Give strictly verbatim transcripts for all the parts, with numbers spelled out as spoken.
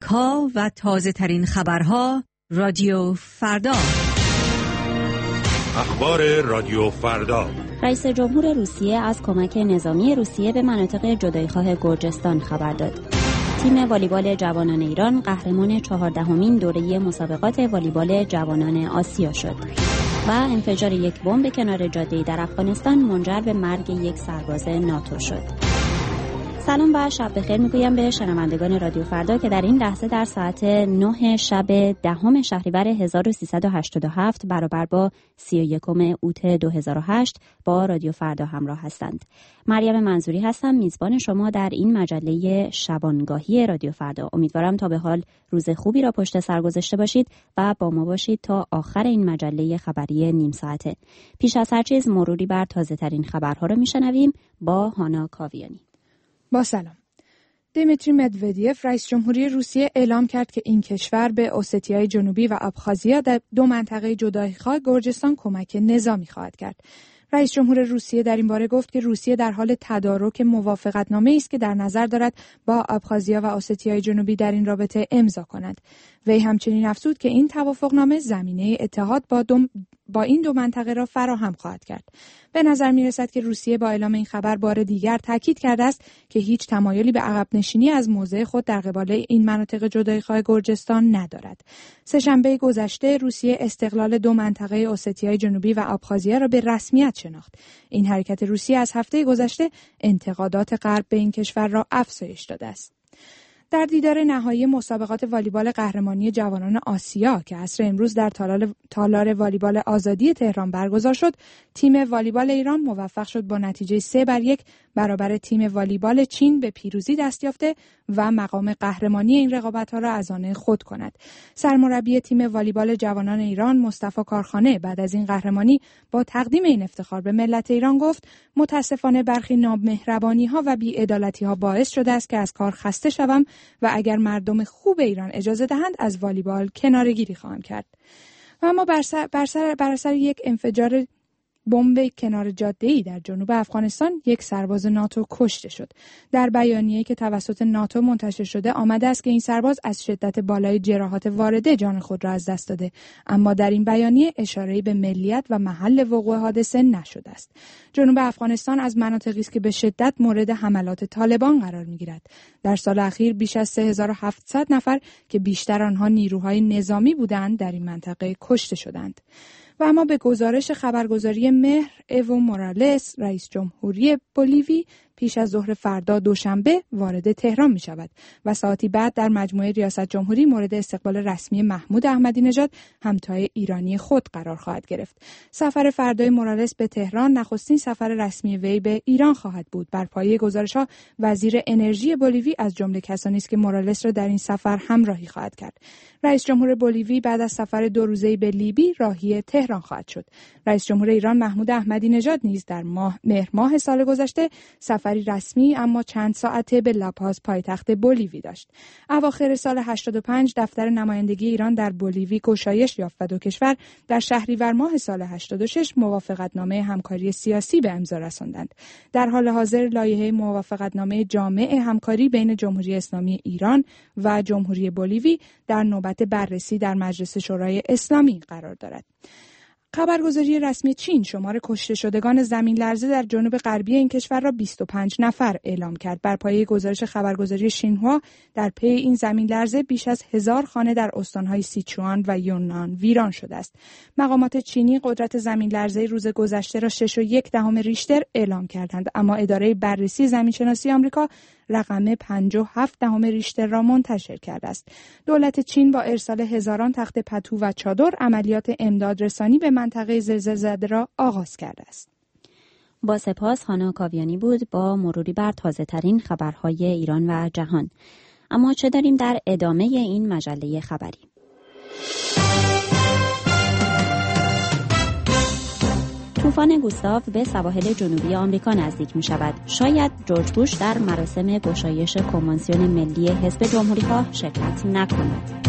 ها و تازه ترین خبرها رادیو فردا. اخبار رادیو فردا. رئیس جمهور روسیه از کمک نظامی روسیه به مناطق جداییخواه گرجستان خبر داد. تیم والیبال جوانان ایران قهرمان چهاردهمین دوره مسابقات والیبال جوانان آسیا شد. و انفجار یک بمب کنار جاده‌ای در افغانستان منجر به مرگ یک سرباز ناتو شد. سلام و شب بخیر میگویم به شنوندگان رادیو فردا که در این لحظه در ساعت نه شب دهم شهریور هزار و سیصد و هشتاد و هفت برابر با سی و یکم اوت دو هزار و هشت با رادیو فردا همراه هستند. مریم منظوری هستم، میزبان شما در این مجله شبانگاهی رادیو فردا. امیدوارم تا به حال روز خوبی را پشت سر گذاشته باشید و با ما باشید تا آخر این مجله خبری نیم ساعته. پیش از هر چیز مروری بر تازه ترین خبرها رو میشنویم با هانا کاویانی. با سلام. دیمیتری مدودیف رئیس جمهوری روسیه اعلام کرد که این کشور به اوستیای جنوبی و ابخازیا در دو منطقه جداییخواه گرجستان کمک نظامی خواهد کرد. رئیس جمهور روسیه در این باره گفت که روسیه در حال تدارک موافقتنامه‌ای است که در نظر دارد با ابخازیا و اوستیای جنوبی در این رابطه امضا کند. وی همچنین افزود که این توافقنامه زمینه اتحاد با, با این دو منطقه را فراهم خواهد کرد. به نظر می رسد که روسیه با اعلام این خبر بار دیگر تاکید کرده است که هیچ تمایلی به عقب نشینی از موضع خود در قبال این مناطق جداییخواه گرجستان ندارد. سه‌شنبه گذشته روسیه استقلال دو منطقه اوستیای جنوبی و ابخازیا را به رسمیت شناخت. این حرکت روسیه از هفته گذشته انتقادات غرب به این کشور را افزایش داده است. در دیدار نهایی مسابقات والیبال قهرمانی جوانان آسیا که عصر امروز در تالار, تالار والیبال آزادی تهران برگزار شد، تیم والیبال ایران موفق شد با نتیجه سه بر یک برابر تیم والیبال چین به پیروزی دست یافته و مقام قهرمانی این رقابت‌ها را از آن خود کند. سرمربی تیم والیبال جوانان ایران مصطفی کارخانه بعد از این قهرمانی با تقدیم این افتخار به ملت ایران گفت: متاسفانه برخی نامهربانی‌ها و بی‌عدالتی‌ها باعث شده است که از کار خسته شوم و اگر مردم خوب ایران اجازه دهند از والیبال کناره‌گیری خواهم کرد. و اما بر سر, بر سر, بر سر یک انفجار بمب کنار جاده‌ای در جنوب افغانستان یک سرباز ناتو کشته شد. در بیانیه‌ای که توسط ناتو منتشر شده آمده است که این سرباز از شدت بالای جراحات وارده جان خود را از دست داده، اما در این بیانیه اشاره‌ای به ملیت و محل وقوع حادثه نشده است. جنوب افغانستان از مناطقی است که به شدت مورد حملات طالبان قرار می‌گیرد. در سال اخیر بیش از سه هزار و هفتصد نفر که بیشتر آنها نیروهای نظامی بودند در این منطقه کشته شدند. و اما به گزارش خبرگزاری مهر، ایو مورالس رئیس جمهوری بولیوی پیش از ظهر فردا دوشنبه وارد تهران می شود و ساعتی بعد در مجموعه ریاست جمهوری مورد استقبال رسمی محمود احمدی نژاد همتای ایرانی خود قرار خواهد گرفت. سفر فردای مورالس به تهران نخستین سفر رسمی وی به ایران خواهد بود. بر پایه گزارش‌ها وزیر انرژی بولیوی از جمله کسانی است که مورالس را در این سفر همراهی خواهد کرد. رئیس جمهور بولیوی بعد از سفر دو روزه‌ای به لیبی راهی تهران خواهد شد. رئیس جمهور ایران محمود احمدی نژاد نیز در ماه مهر ماه سال گذشته سفر رسمی اما چند ساعته به لاپاز پایتخت بولیوی داشت. اواخر سال هشتاد و پنج دفتر نمایندگی ایران در بولیوی گشایش یافت و دو کشور در شهریور ماه سال هشتاد و شش موافقتنامه همکاری سیاسی به امضا رساندند. در حال حاضر لایحه موافقتنامه جامع همکاری بین جمهوری اسلامی ایران و جمهوری بولیوی در نوبت بررسی در مجلس شورای اسلامی قرار دارد. خبرگزاری رسمی چین شمار کشته شدگان زمین لرزه در جنوب غربی این کشور را بیست و پنج نفر اعلام کرد. بر پایه گزارش خبرگزاری شینهوا در پی این زمین لرزه بیش از هزار خانه در استانهای سیچوان و یونان ویران شده است. مقامات چینی قدرت زمین لرزه روز گذشته را شش و یک دهم ریشتر اعلام کردند، اما اداره بررسی زمینشناسی آمریکا رقم پنج و هفت دهم ریشتر را منتشر کرده است. دولت چین با ارسال هزاران تخت پتو و چادر عملیات امدادرسانی به منطقه زلزله زده را آغاز کرده است. با سپاس هانا کاویانی بود با مروری بر تازه ترین خبرهای ایران و جهان. اما چه داریم در ادامه این مجله خبری؟ طوفان گوستاو به سواحل جنوبی آمریکا نزدیک می شود. شاید جورج بوش در مراسم گشایش کنوانسیون ملی حزب جمهوری‌خواه شرکت نکند.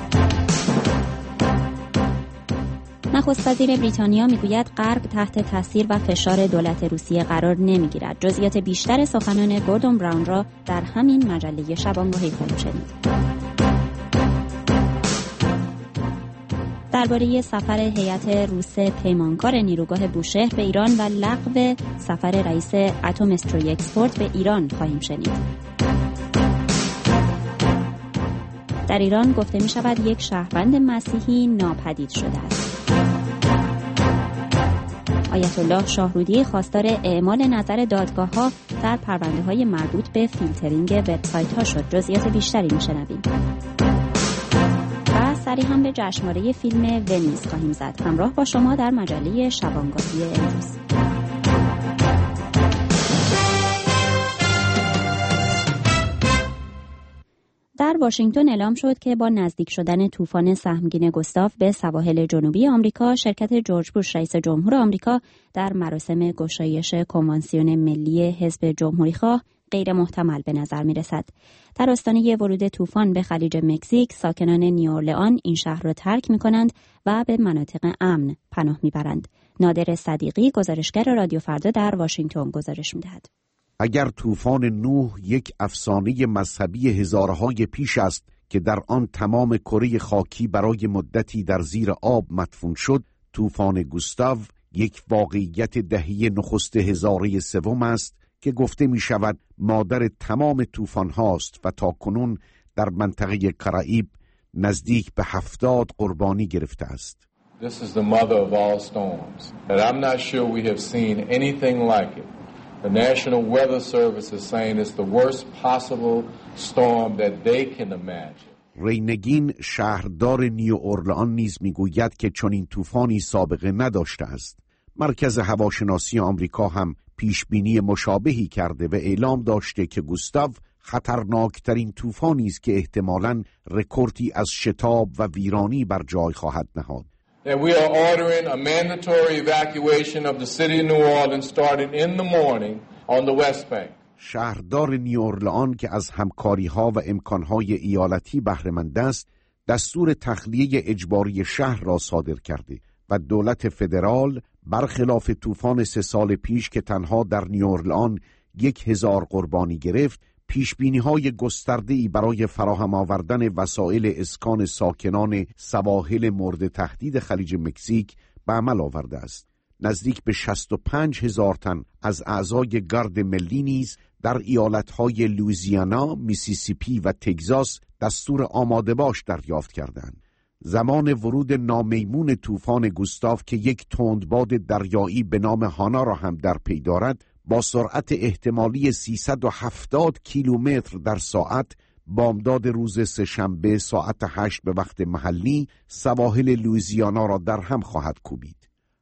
نخست وزیر بریتانیا میگوید غرب تحت تاثیر و فشار دولت روسیه قرار نمیگیرد. جزئیات بیشتر سخنان گوردون براون را در همین مجله شبانگاهی خواهیم شنید. درباره سفر هیئت روس پیمانکار نیروگاه بوشهر به ایران و لغو سفر رئیس اتم استروی اکسپورت به ایران خواهیم شنید. در ایران گفته می شود یک شهروند مسیحی ناپدید شده است. آیت الله شاهرودی خواستار اعمال نظر دادگاه‌ها در پرونده‌های مربوط به فیلترینگ وبسایت‌ها شد. جزئیات بیشتری می‌شنویم. و سریع هم به جشنواره فیلم ونیز خواهیم زد. همراه با شما در مجله شبانگاهی امروز. در واشنگتن اعلام شد که با نزدیک شدن طوفان سهمگین گوستاو به سواحل جنوبی آمریکا، شرکت جورج بوش رئیس جمهور آمریکا در مراسم گشایش کنوانسیون ملی حزب جمهوری‌خواه غیر محتمل به نظر می‌رسد. در آستانه ورود طوفان به خلیج مکزیک، ساکنان نیوورلئان این شهر را ترک می‌کنند و به مناطق امن پناه می‌برند. نادر صدیقی، گزارشگر رادیو فردا در واشنگتن گزارش می‌دهد. اگر طوفان نوح یک افسانه مذهبی هزارهای پیش است که در آن تمام کره خاکی برای مدتی در زیر آب مدفون شد، طوفان گوستاو یک واقعیت دهه نخست هزاره سوم است که گفته می شود مادر تمام طوفان هاست و تا کنون در منطقه کرائیب نزدیک به هفتاد قربانی گرفته است. This is the mother of all storms, and I'm not sure we have seen anything like it. The National Weather Service is saying it's the worst possible storm that they can imagine. رینگین شهردار نیو اورلئان نیز میگوید که چنین طوفانی سابقه نداشته است. مرکز هواشناسی آمریکا هم پیشبینی مشابهی کرده و اعلام داشته که گوستاو خطرناکترین طوفانی است که احتمالاً رکوردی از شتاب و ویرانی بر جای خواهد نهاد. And we are ordering a mandatory evacuation of the city of New Orleans starting in the morning on the West Bank. شهردار نیوورلئان که از همکاری‌ها و امکان‌های ایالتی بهره‌مند است، دستور تخلیه اجباری شهر را صادر کرده و دولت فدرال برخلاف طوفان سه سال پیش که تنها در نیوورلئان یک هزار قربانی گرفت، پیشبینی‌های گسترده‌ای برای فراهم آوردن وسایل اسکان ساکنان سواحل مورد تهدید خلیج مکزیک به عمل آورده است. نزدیک به شصت و پنج هزار تن از اعضای گارد ملی نیز در ایالت‌های لوئیزیانا، میسیسیپی و تگزاس دستور آماده باش دریافت کردند. زمان ورود نامیمون طوفان گوستاو که یک تندباد دریایی به نام هانا را هم در پی دارد، با سرعت احتمالی سیصد و هفتاد کیلومتر در ساعت بامداد روز سه‌شنبه ساعت هشت به وقت محلی سواحل لوئیزیانا را در هم خواهد کوبید.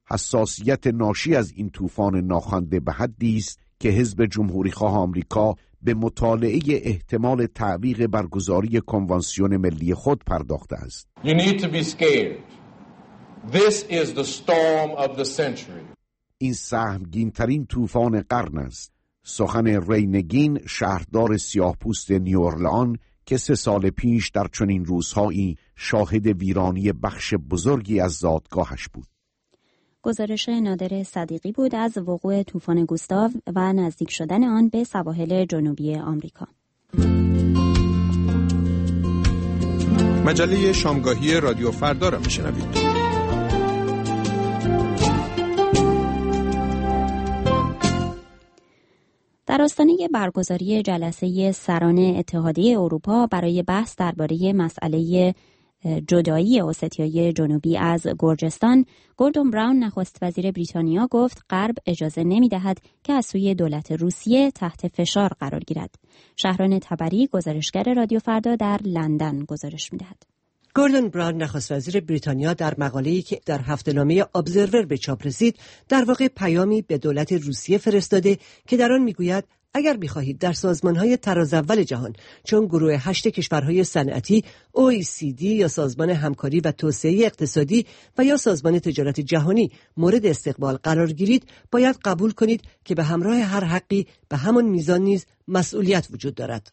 حساسیت ناشی از این طوفان ناخوانده به حدی است که حزب جمهوری‌خواه آمریکا به مطالعه احتمال تعویق برگزاری کنوانسیون ملی خود پرداخته است. You need to be scared. This is the storm of the century. این سهمگین ترین طوفان قرن است. سخن رینگین، شهردار سیاه‌پوست نیوورلئان که سه سال پیش در چنین روزهایی شاهد ویرانی بخش بزرگی از زادگاهش بود. گزارش نادر صدیقی بود از وقوع طوفان گوستاو و نزدیک شدن آن به سواحل جنوبی آمریکا. مجله شامگاهی رادیو فردا را میشنوید. در آستانه برگزاری جلسه سران اتحادیه اروپا برای بحث درباره مسئله جدایی اوستیای جنوبی از گرجستان، گوردون براون نخست وزیر بریتانیا گفت غرب اجازه نمی‌دهد که از سوی دولت روسیه تحت فشار قرار گیرد. شهران تبری، گزارشگر رادیو فردا در لندن گزارش می‌دهد. گوردون براون نخست وزیر بریتانیا در مقاله‌ای که در هفته‌نامه ابزرور به چاپ رسید، در واقع پیامی به دولت روسیه فرستاده که در آن می‌گوید اگر بخواهید در سازمان‌های طراز اول جهان چون گروه هشت کشورهای صنعتی، او ای سی دی یا سازمان همکاری و توسعه اقتصادی و یا سازمان تجارت جهانی مورد استقبال قرار گیرید، باید قبول کنید که به همراه هر حقی به همان میزان نیز مسئولیت وجود دارد.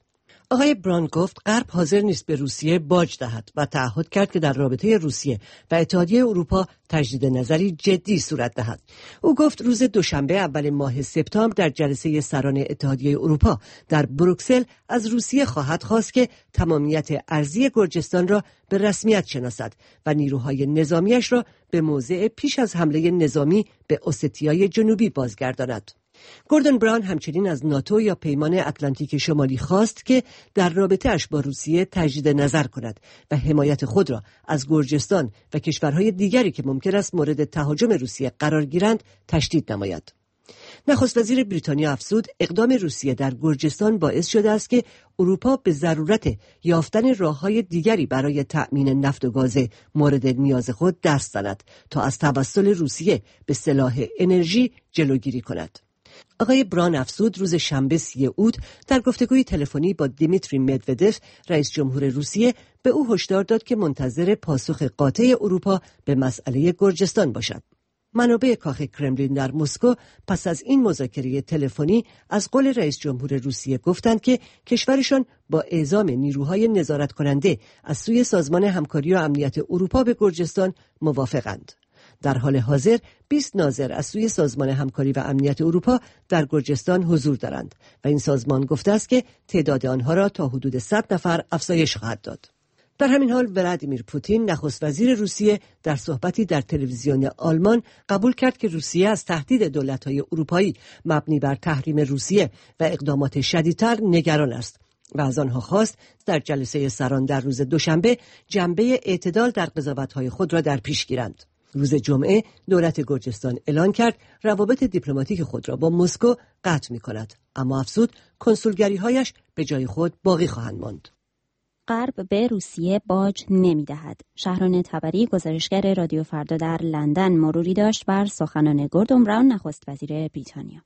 آقای بران گفت غرب حاضر نیست به روسیه باج دهد و تعهد کرد که در رابطه روسیه و اتحادیه اروپا تجدید نظری جدی صورت دهد. او گفت روز دوشنبه اول ماه سپتامبر در جلسه سران اتحادیه اروپا در بروکسل از روسیه خواهد خواست که تمامیت ارضی گرجستان را به رسمیت شناسد و نیروهای نظامیش را به موضع پیش از حمله نظامی به اوستیای جنوبی بازگرداند. گوردون براون همچنین از ناتو یا پیمان اتلانتیک شمالی خواست که در رابطه‌اش با روسیه تجدید نظر کند و حمایت خود را از گرجستان و کشورهای دیگری که ممکن است مورد تهاجم روسیه قرار گیرند تشدید نماید. نخست وزیر بریتانیا افزود اقدام روسیه در گرجستان باعث شده است که اروپا به ضرورت یافتن راه‌های دیگری برای تأمین نفت و گاز مورد نیاز خود دست زند تا از توسل روسیه به سلاح انرژی جلوگیری کند. آقای بران افزود روز شنبه سی اوت در گفتگوی تلفنی با دیمیتری مدودف رئیس جمهور روسیه به او هشدار داد که منتظر پاسخ قاطع اروپا به مسئله گرجستان باشد. منابع کاخ کرملین در مسکو پس از این مذاکره تلفنی از قول رئیس جمهور روسیه گفتند که کشورشان با اعزام نیروهای نظارت کننده از سوی سازمان همکاری و امنیت اروپا به گرجستان موافقند. در حال حاضر بیست ناظر از سوی سازمان همکاری و امنیت اروپا در گرجستان حضور دارند و این سازمان گفته است که تعداد آنها را تا حدود صد نفر افزایش خواهد داد. در همین حال ولادیمیر پوتین نخست وزیر روسیه در صحبتی در تلویزیون آلمان قبول کرد که روسیه از تهدید دولت‌های اروپایی مبنی بر تحریم روسیه و اقدامات شدیدتر نگران است و از آنها خواست در جلسه سران در روز دوشنبه جنبه اعتدال در قضاوت‌های خود را در پیش گیرند. روز جمعه دولت گرجستان اعلان کرد روابط دیپلماتیک خود را با مسکو قطع می‌کند، اما افزود کنسولگری‌هایش به جای خود باقی خواهند ماند. غرب به روسیه باج نمی‌دهد. شهران تبری گزارشگر رادیو فردا در لندن مروری داشت بر سخنان گوردون براون نخست وزیر بریتانیا.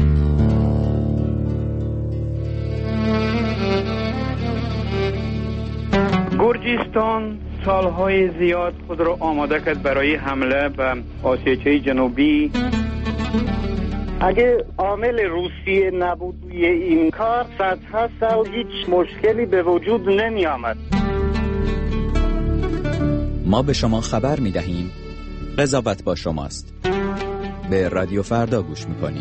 گرجستان سالهای زیاد خود را آماده کرد برای حمله به آسیای جنوبی. اگه عامل روسیه نبود توی این کار صدها سال هیچ مشکلی به وجود نمی آمد. ما به شما خبر می دهیم قضاوت با شماست. به رادیو فردا گوش می کنید.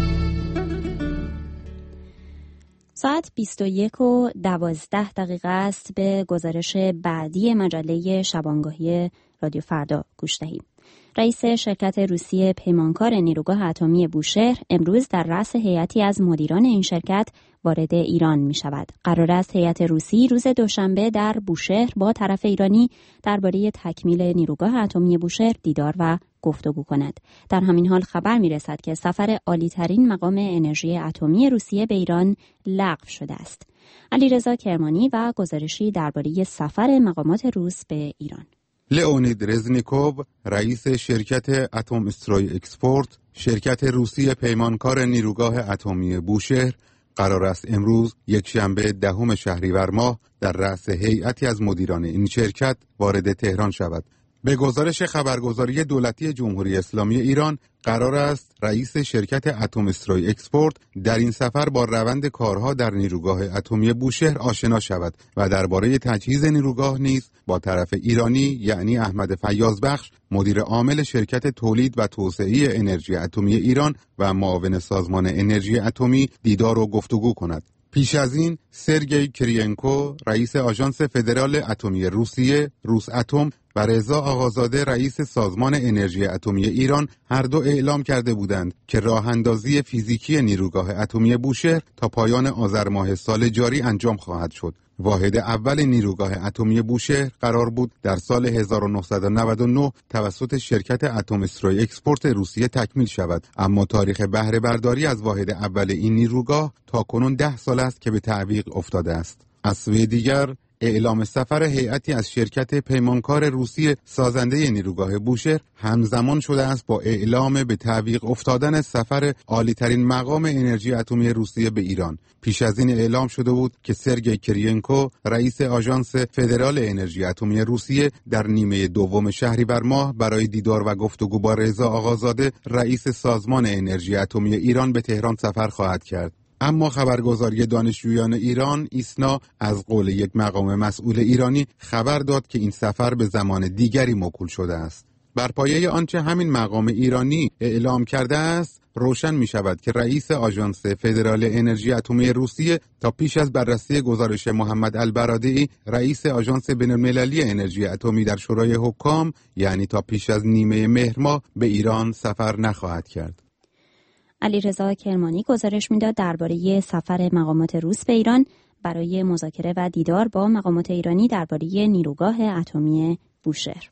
ساعت بیست و یک و دوازده دقیقه است. به گزارش بعدی مجله شبانگاهی رادیو فردا گوش دهید. رئیس شرکت روسیه پیمانکار نیروگاه اتمی بوشهر امروز در رأس هیئتی از مدیران این شرکت وارد ایران می شود. قرار است هیئت روسی روز دوشنبه در بوشهر با طرف ایرانی درباره تکمیل نیروگاه اتمی بوشهر دیدار و گفتگو کند. در همین حال خبر می رسد که سفر عالی‌ترین مقام انرژی اتمی روسیه به ایران لغو شده است. علیرضا کرمانی و گزارشی درباره سفر مقامات روس به ایران. لئونید رزنیکوف رئیس شرکت اتم استروی اکسپورت، شرکت روسی پیمانکار نیروگاه اتمی بوشهر، قرار است امروز یک شنبه دهم شهریور ماه در رأس هیئتی از مدیران این شرکت وارد تهران شود. به گزارش خبرگزاری دولتی جمهوری اسلامی ایران قرار است رئیس شرکت اتم استروی اکسپورت در این سفر با روند کارها در نیروگاه اتمی بوشهر آشنا شود و درباره تجهیز نیروگاه نیز با طرف ایرانی یعنی احمد فیاضبخش مدیر عامل شرکت تولید و توسعه انرژی اتمی ایران و معاون سازمان انرژی اتمی دیدار و گفتگو کند. پیش از این سرگئی کرینکو رئیس آژانس فدرال اتمی روسیه روس اتم و رضا آقازاده رئیس سازمان انرژی اتمی ایران هر دو اعلام کرده بودند که راه اندازی فیزیکی نیروگاه اتمی بوشهر تا پایان آذر ماه سال جاری انجام خواهد شد. واحد اول نیروگاه اتمی بوشهر قرار بود در سال هزار و نهصد و نود و نه توسط شرکت اتم استروی اکسپورت روسیه تکمیل شود، اما تاریخ بهره برداری از واحد اول این نیروگاه تا کنون ده سال است که به تعویق افتاده است. از سوی دیگر اعلام سفر هیئتی از شرکت پیمانکار روسی سازنده نیروگاه بوشهر همزمان شده است با اعلام به تعویق افتادن سفر عالی‌ترین مقام انرژی اتمی روسیه به ایران. پیش از این اعلام شده بود که سرگئی کرینکو رئیس آژانس فدرال انرژی اتمی روسیه در نیمه دوم شهریور ماه برای دیدار و گفتگو با رضا آقازاده رئیس سازمان انرژی اتمی ایران به تهران سفر خواهد کرد. اما خبرگزاری دانشجویان ایران ایسنا از قول یک مقام مسئول ایرانی خبر داد که این سفر به زمان دیگری موکول شده است. بر پایه آنچه همین مقام ایرانی اعلام کرده است، روشن می شود که رئیس آژانس فدرال انرژی اتمی روسیه تا پیش از بررسی گزارش محمد البرادعی، رئیس آژانس بین‌المللی انرژی اتمی در شورای حکام، یعنی تا پیش از نیمه مهر ماه به ایران سفر نخواهد کرد. علیرضا کرمانی گزارش میداد درباره سفر مقامات روس به ایران برای مذاکره و دیدار با مقامات ایرانی درباره نیروگاه اتمی بوشهر.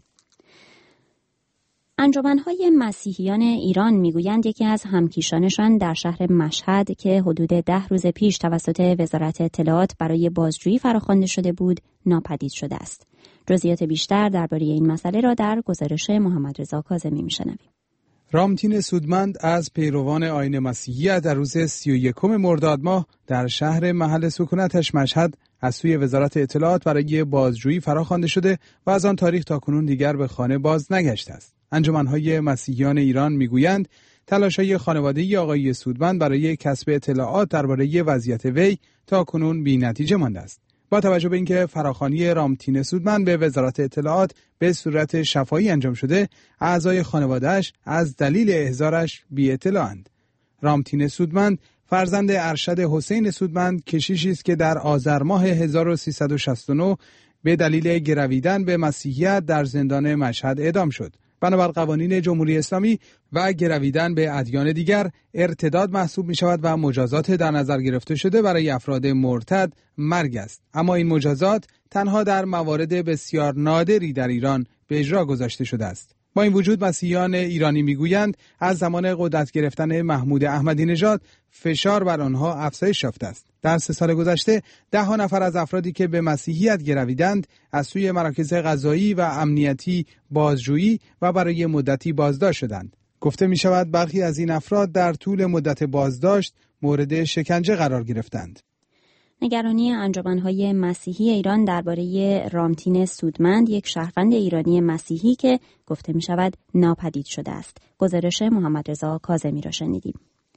انجمن‌های مسیحیان ایران میگویند یکی از همکیشانشان در شهر مشهد که حدود ده روز پیش توسط وزارت اطلاعات برای بازجویی فراخوانده شده بود، ناپدید شده است. جزئیات بیشتر درباره این مسئله را در گزارش محمد رضا کاظمی میشنویم. رامتین سودمند از پیروان آیین مسیحی در روز سی و یکم مرداد ماه در شهر محل سکونتش مشهد از سوی وزارت اطلاعات برای بازجویی فراخوانده شده و از آن تاریخ تا کنون دیگر به خانه باز نگشته است. انجمن‌های مسیحیان ایران میگویند تلاش‌های خانوادگی آقای سودمند برای کسب اطلاعات درباره وضعیت وی تا کنون بی‌نتیجه مانده است. با توجه به اینکه فراخوانی رامتین سودمند به وزارت اطلاعات به صورت شفاهی انجام شده، اعضای خانواده‌اش از دلیل احضارش بی اطلاعند. رامتین سودمند فرزند ارشد حسین سودمند، کشیشی است که در آذر ماه هزار و سیصد و شصت و نه به دلیل گرویدن به مسیحیت در زندان مشهد اعدام شد. بنابر قوانین جمهوری اسلامی و گرویدن به ادیان دیگر ارتداد محسوب می شود و مجازات در نظر گرفته شده برای افراد مرتد مرگ است. اما این مجازات تنها در موارد بسیار نادری در ایران به اجرا گذاشته شده است. با این وجود مسیحیان ایرانی میگویند از زمان قدرت گرفتن محمود احمدی نژاد فشار بر آنها افزایش یافته است. در سه سال گذشته ده ها نفر از افرادی که به مسیحیت گرویدند از سوی مراکز قضایی و امنیتی بازجویی و برای مدتی بازداشت شدند. گفته می شود برخی از این افراد در طول مدت بازداشت مورد شکنجه قرار گرفتند. نگرانی انجمن‌های مسیحی ایران درباره رامتین سودمند، یک شهروند ایرانی مسیحی که گفته می شود ناپدید شده است. گزارش محمد رضا کاظمی را شنیدیم.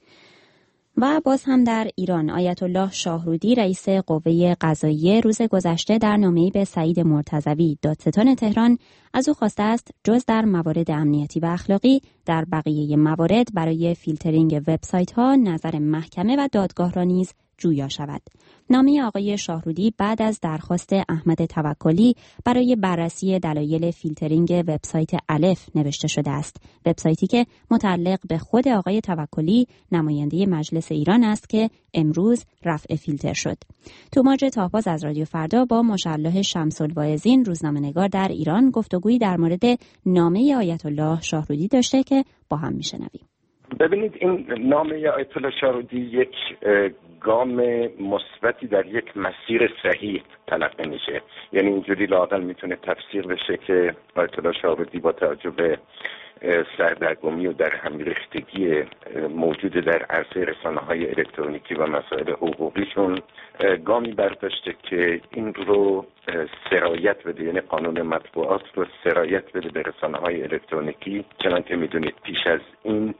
و باز هم در ایران، آیت الله شاهرودی رئیس قوه قضاییه روز گذشته در نامه‌ای به سعید مرتضوی دادستان تهران از او خواسته است جز در موارد امنیتی و اخلاقی در بقیه موارد برای فیلترینگ وبسایت‌ها نظر محکمه و دادگاه را نیز جویا شود. نامه آقای شاهرودی بعد از درخواست احمد توکلی برای بررسی دلایل فیلترینگ وبسایت الف نوشته شده است. وبسایتی که متعلق به خود آقای توکلی، نماینده مجلس ایران است که امروز رفع فیلتر شد. توماج تاهباز از رادیو فردا با مشرح شمس الواعظین روزنامه‌نگار در ایران گفتگویی در مورد نامه آیت الله شاهرودی داشته که با هم میشنویم. ببینید، این نامه آیت الله شاهرودی یک گام مثبتی در یک مسیر صحیح تلقی میشه. یعنی اینجوری لااقل میتونه تفسیر بشه که آیت الله شاهرودی با توجه به سردرگمی و در همریختگی موجود در عرصه رسانه‌های الکترونیکی و مسائل حقوقیشون گامی برداشته که این رو سرایت بده، یعنی قانون مطبوعات رو سرایت بده به رسانه‌های الکترونیکی. چنانکه میدونید پیش از این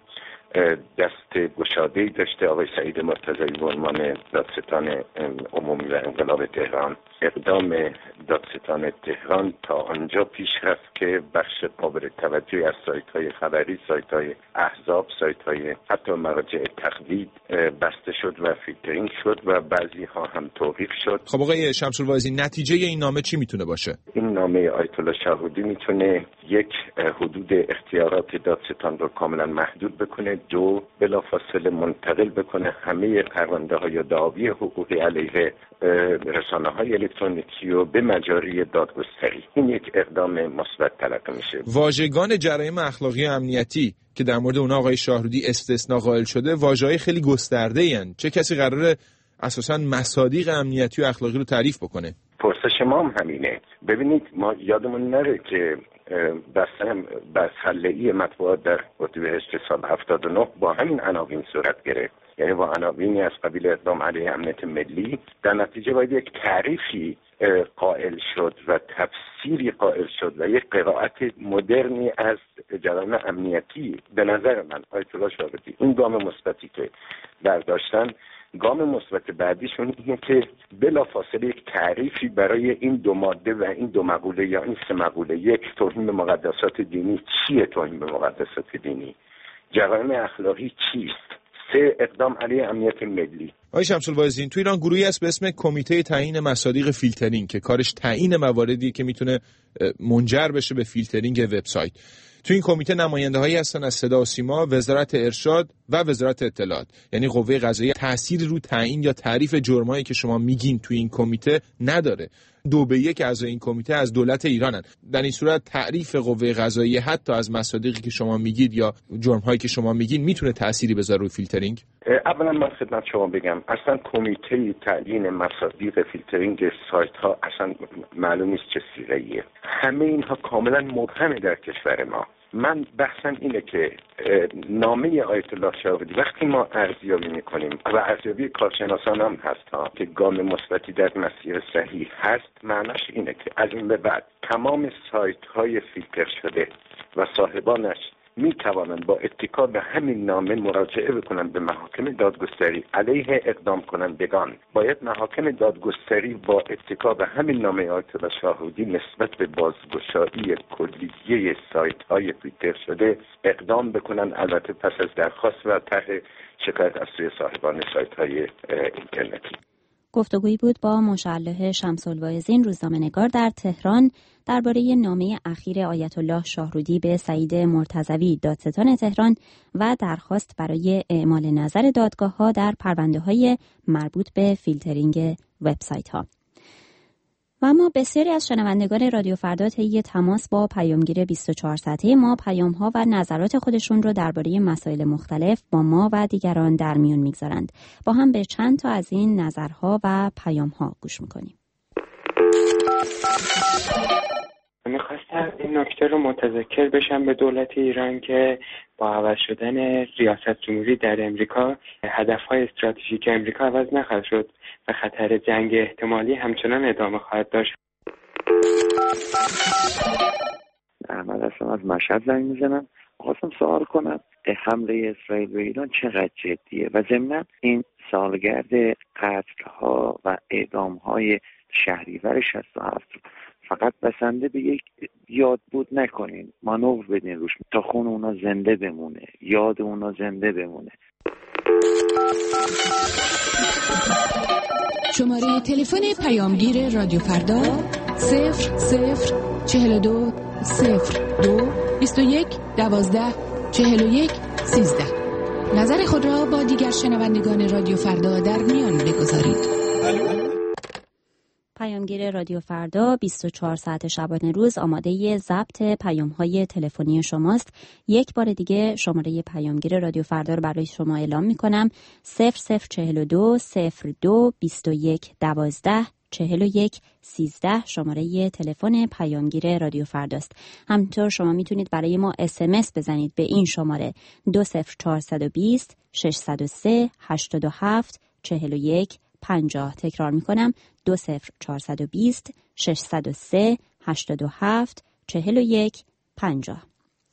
دست گشاده‌ای داشته آقای سعید مرتضوی به عنوان دادستان عمومی و انقلاب تهران. اقدام دادستان تهران تا آنجا پیش رفت که بخش قابل توجهی از سایت‌های خبری، سایت‌های احزاب، سایت‌های حتی مراجع تقلید بسته شد و فیلترینگ شد و بعضی‌ها هم توقیف شد. خب آقای شمس الواعظی، نتیجه این نامه چی میتونه باشه؟ این نامه آیت الله شاهرودی میتونه یک، حدود اختیارات دادستان رو کاملا محدود بکنه، دو، بلافاصله منتقل بکنه همه پرونده‌ها یا دعاوی حقوقی علیه رسانه‌های الکترونیکی رو به مجاری دادگستری. این یک اقدام مثبت تلقی میشه. واژگان جرایم اخلاقی امنیتی که در مورد اونها آقای شاهرودی استثناء قائل شده، واژه‌های خیلی گسترده‌این. چه کسی قراره اساساً مصادیق امنیتی و اخلاقی رو تعریف بکنه؟ پرسش ما هم همینه. ببینید، ما یادمون نره که بسم بس حله‌ای مطبوعات در اردیبهشت سال هفتاد و نه با همین عناوین صورت گرفت، یعنی با عناوینی از قبیل اقدام علیه امنیت ملی. در نتیجه باید یک تعریفی قائل شد و تفسیری قائل شد و یک قرائت مدرنی از جرایم امنیتی. به نظر من آیت الله شاهرودی این گام مثبتی که برداشتن گام مثبت بعدیشون اینه که بلافاصله یک تعریفی برای این دو ماده و این دو مقوله یا این سه مقوله، یک توهین به مقدسات دینی چیه، توهین به مقدسات دینی، جرائم اخلاقی چیست، سه اقدام علیه امنیت ملی. آقای شمس الواعظین، تو ایران گروهی هست به اسم کمیته تعیین مصادیق فیلترینگ که کارش تعیین مواردی که میتونه منجر بشه به فیلترینگ وبسایت. تو این کمیته نماینده‌هایی هستن از صدا و سیما، وزارت ارشاد و وزارت اطلاعات. یعنی قوه قضاییه تأثیری رو تعیین یا تعریف جرمایی که شما میگین تو این کمیته نداره. دو به یک اعضای این کمیته از دولت ایرانن. در این صورت تعریف قوه قضاییه حتی از مصادیقی که شما میگید یا جرم‌هایی که شما میگین میتونه تأثیری بذاره روی فیلترینگ؟ اولا من خدمت شما بگم اصلا کمیته تعیین مصادیق فیلترینگ سایت ها اصلا معلوم نیست چه صیغه‌ایه. همه اینها کاملا مبهمه در کشور ما. من بحثم اینه که نامه آیت الله شاهرودی وقتی ما ارزیابی میکنیم و ارزیابی کارشناسان هم هست ها که گام مثبتی در مسیر صحیح هست، معناش اینه که از این به بعد تمام سایت های فیلتر شده و صاحبانش می توانند با اتکا به همین نامه مراجعه بکنند به محاکم دادگستری علیه اقدام کنندگان. باید محاکم دادگستری با اتکا به همین نامه آیت الله شاهرودی نسبت به بازگشایی کلیه سایت های فیلتر شده اقدام بکنند، البته پس از درخواست و طرح شکایت از سوی صاحبان سایت های اینترنتی. گفتگویی بود با مشلح شمس الواعظین، روزنامه‌نگار در تهران، درباره نامه اخیر آیت الله شاهرودی به سعید مرتضوی دادستان تهران و درخواست برای اعمال نظر دادگاه‌ها در پرونده‌های مربوط به فیلترینگ وبسایت‌ها. و اما بسیاری از شنوندگان رادیو فردا طی تماس با پیامگیر بیست و چهار ساعته ما پیام‌ها و نظرات خودشون رو درباره مسائل مختلف با ما و دیگران در میون میگذارند. با هم به چند تا از این نظرها و پیام‌ها گوش میکنیم. میخواستم این نکته رو متذکر بشم به دولت ایران که با عوض شدن ریاست جمهوری در امریکا هدفهای استراتژیک امریکا عوض نخواهد شد و خطر جنگ احتمالی همچنان ادامه خواهد داشت. احمد هستم از مشهد زنگ میزنم. خواستم سوال کنم حمله اسرائیل به ایران چقدر جدیه و ضمناً این سالگرد قتل‌ها و اعدام‌های شهریور شصت و هفت فقط بسنده به یک یاد بود نکنین، مانور بدین روش تا خون اونا زنده بمونه، یاد اونا زنده بمونه. شماره تلفن پیامگیر رادیو فردا صفر صفر چهل و دو صفر دو بیست و یک دوازده چهل و یک سیزده. نظر خود را با دیگر شنوندگان رادیو فردا در میان بگذارید. پیامگیر رادیو فردا بیست و چهار ساعت شبانه روز آماده ضبط پیام‌های تلفنی شماست. یک بار دیگه شماره پیامگیر رادیو فردا رو برای شما اعلام می‌کنم: صفر صفر چهل و دو صفر دو بیست و یک دوازده چهل و یک سیزده شماره تلفن پیامگیر رادیو فرداست. همینطور شما میتونید برای ما اس ام اس بزنید به این شماره دو صفر چهارصد و بیست ششصد و سه هشتاد و هفت چهل و یک پنجاه. تکرار میکنم دو صفر چهارصد و بیست ششصد و سه هشتاد و هفت چهل و یک پنجاه.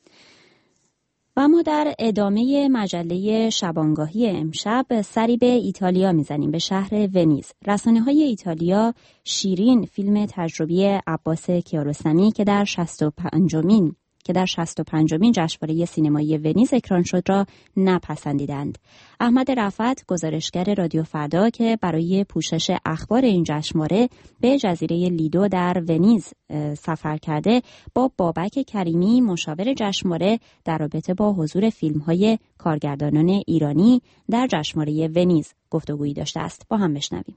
و ما در ادامه مجله شبانگاهی امشب سری به ایتالیا میزنیم، به شهر ونیز. رسانه‌های ایتالیا شیرین، فیلم تجربی عباس کیارستمی که در شصت و پنجمین که در شصت و پنجمین جشنواره سینمایی ونیز اکران شد را نپسندیدند. احمد رفعت، گزارشگر رادیو فردا که برای پوشش اخبار این جشنواره به جزیره لیدو در ونیز سفر کرده، با بابک کریمی، مشاور جشنواره، در رابطه با حضور فیلم‌های کارگردانان ایرانی در جشنواره ونیز گفتگویی داشته است. با هم بشنویم.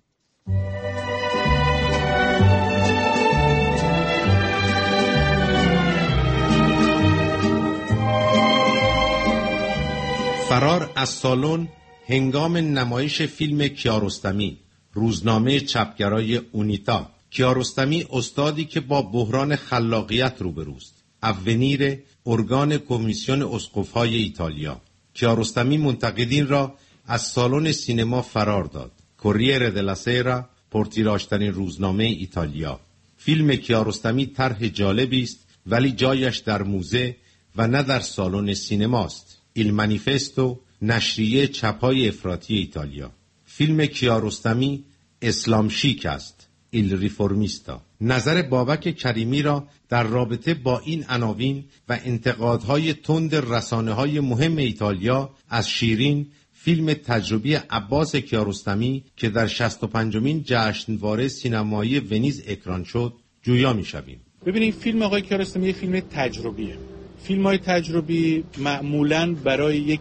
فرار از سالن هنگام نمایش فیلم کیارستمی، روزنامه چپگرای اونیتا. کیارستمی استادی که با بحران خلاقیت روبروست. اونیر، ارگان کمیسیون اسقف‌های ایتالیا. کیارستمی منتقدین را از سالن سینما فرار داد. کوریره دلا سیرا، پرتیراژترین روزنامه ایتالیا. فیلم کیارستمی طرح جالبی است، ولی جایش در موزه و نه در سالن سینماست. ایل مانیفستو، نشریه چپای افراطی ایتالیا. فیلم کیارستمی اسلام شیک است، ایل ریفورمیستا. نظر بابک کریمی را در رابطه با این عناوین و انتقادهای تند رسانه‌های مهم ایتالیا از شیرین، فیلم تجربی عباس کیارستمی که در شصت و پنجمین جشنواره سینمایی ونیز اکران شد جویا می‌شویم. ببینید، فیلم آقای کیارستمی یک فیلم تجربیه. فیلم‌های تجربی معمولاً برای یک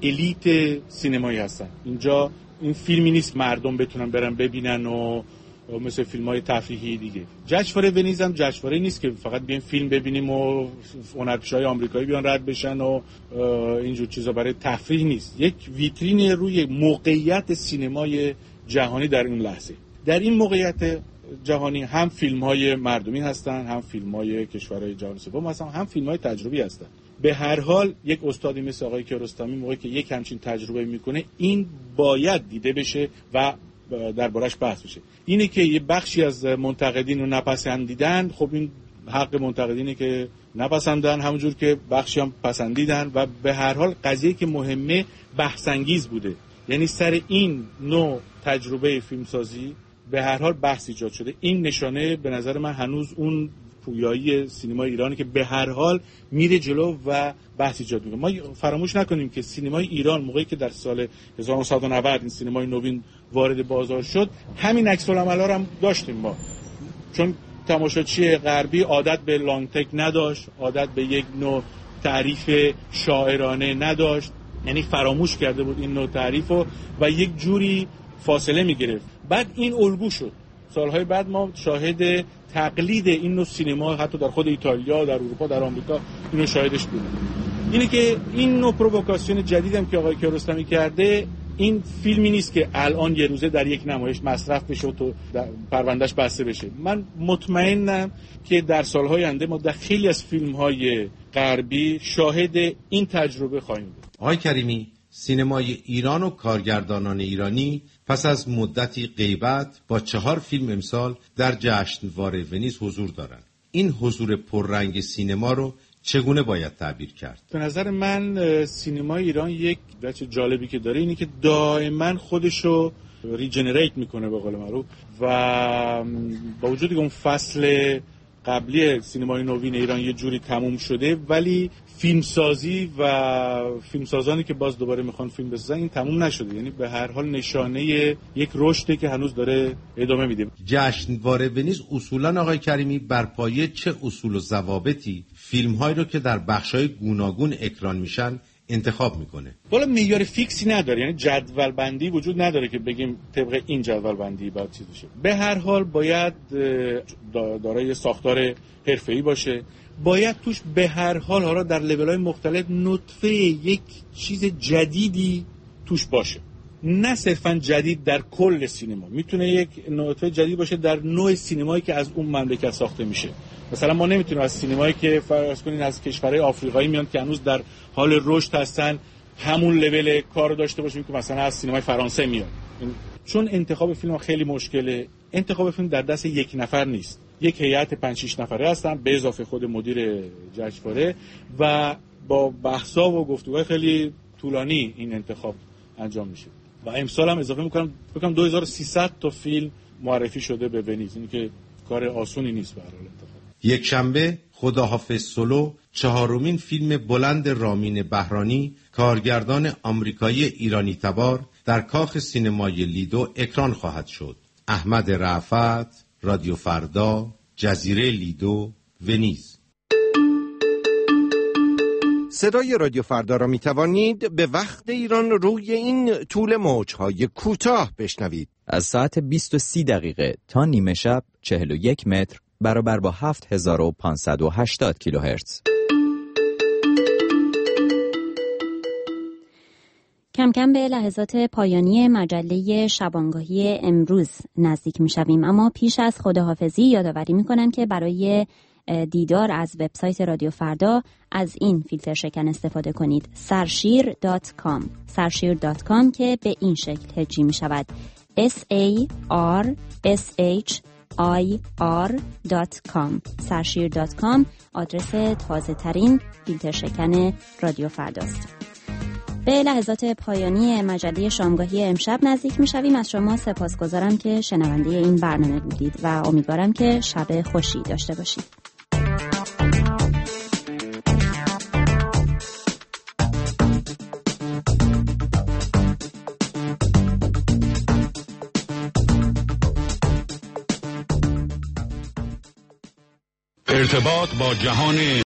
الیت سینمایی هستن. اینجا این فیلمی نیست مردم بتونن برن ببینن و مثل فیلم‌های تفریحی دیگه. جشنواره ونیز هم جشنواره نیست که فقط بیایم فیلم ببینیم و هنرپیشه‌های آمریکایی بیان رد بشن و اینجور چیزا. برای تفریح نیست. یک ویترین روی موقعیت سینمای جهانی در این لحظه. در این موقعیت جهانی هم فیلم‌های مردمی هستن، هم فیلم‌های کشورهای جهان سوم هستن، هم فیلم‌های تجربی هستن. به هر حال یک استادی مثل آقای کیارستمی موقعی که یک همچین تجربه میکنه، این باید دیده بشه و دربارش بحث بشه. اینه که یه بخشی از منتقدین رو نپسندیدن، خب این حق منتقدینه که نپسندن، همونجور که بخشی هم پسندیدن. و به هر حال قضیه که مهمه بحث انگیز بوده، یعنی سر این نوع تجربه فیلمسازی به هر حال بحث ایجاد شده. این نشانه به نظر من هنوز اون پویایی سینمای ایرانی که به هر حال میره جلو و بحث ایجاد میکنه. ما فراموش نکنیم که سینمای ایران موقعی که در سال هزار و نهصد و نود این سینمای نوین وارد بازار شد، همین عکس العملا رو هم داشتیم ما. چون تماشاچی غربی عادت به لانگ تک نداشت، عادت به یک نوع تعریف شاعرانه نداشت، یعنی فراموش کرده بود این نوع تعریفو و یک جوری فاصله میگرفت. بعد این الگو شد. سالهای بعد ما شاهد تقلید این نوع سینما حتی در خود ایتالیا، در اروپا، در آمریکا اینو شاهدش بودیم. اینه که این نوع پرووکاسیون جدیدم که آقای کیارستمی کرده، این فیلمی نیست که الان یه روزه در یک نمایش مصرف بشه و تو پروندهش بسته بشه. من مطمئنم که در سالهای آینده ما در خیلی از فیلم‌های غربی شاهد این تجربه خواهیم بود. آقای کریمی، سینمای ایران و کارگردانان ایرانی پس از مدتی غیبت با چهار فیلم امسال در جشنواره ونیز حضور دارند. این حضور پررنگ سینما رو چگونه باید تعبیر کرد؟ به نظر من سینمای ایران یک بچه جالبی که داره اینه که دائما خودشو ریجنریت میکنه به قول معروف، و با وجودی که اون فصل قبلی سینمای نوین ایران یه جوری تموم شده، ولی فیلمسازی و فیلمسازانی که باز دوباره میخوان فیلم بسازن این تموم نشده. یعنی به هر حال نشانه یک رشدی که هنوز داره ادامه میده. جشنواره ونیز اصولا آقای کریمی بر پایه چه اصول و ضوابطی فیلم‌هایی رو که در بخش‌های گوناگون اکران میشن انتخاب میکنه؟ والا معیار فیکسی نداره، یعنی جدول بندی وجود نداره که بگیم طبق این جدول بندی باید چیز بشه. به هر حال باید دارای ساختار حرفه‌ای باشه، باید توش به هر حال حالا در لول‌های مختلف نطفه یک چیز جدیدی توش باشه، نه صرفا جدید در کل سینما. میتونه یک نطفه جدید باشه در نوع سینمایی که از اون مملکت ساخته میشه. مثلا ما نمیتونیم از سینمایی که فرض کنین از کشورهای آفریقایی میان که هنوز در حال رشد هستن همون لول کارو داشته باشیم که مثلا از سینمای فرانسه میاد. چون انتخاب فیلم خیلی مشکله. انتخاب فیلم در دست یک نفر نیست، یک هیئت پنج شش نفره هستن به اضافه خود مدیر جشنواره و با بحثا و گفتگوهای خیلی طولانی این انتخاب انجام میشه. و امسال هم اضافه میکنم بگم دو هزار و سیصد تا فیلم معرفی شده به ونیز. این که کار آسونی نیست به هر حال انتخاب. یک شنبه خداحافظ سولو، چهارمین فیلم بلند رامین بهرانی، کارگردان آمریکایی ایرانی تبار، در کاخ سینمای لیدو اکران خواهد شد. احمد رأفت، رادیو فردا، جزیره لیدو، ونیز. صدای رادیو فردا را می توانید به وقت ایران روی این طول موج‌های کوتاه بشنوید. از ساعت بیست و سی دقیقه تا نیمه شب چهل و یک متر برابر با هفت هزار و پانصد و هشتاد کیلوهرتز. کم کم به لحظات پایانی مجله شبانگاهی امروز نزدیک می شویم، اما پیش از خداحافظی یادآوری می کنم که برای دیدار از وبسایت رادیو فردا از این فیلتر شکن استفاده کنید. سرشیر دات کام سرشیر دات کام که به این شکل هجی می شود: S A R S H I R دات کام سرشیر دات کام آدرس تازه ترین فیلتر شکن رادیو فرداست. به لحظات پایانی مجله شامگاهی امشب نزدیک می‌شویم. از شما سپاسگزارم که شنونده این برنامه بودید و امیدوارم که شب خوشی داشته باشید. ارتباط با جهان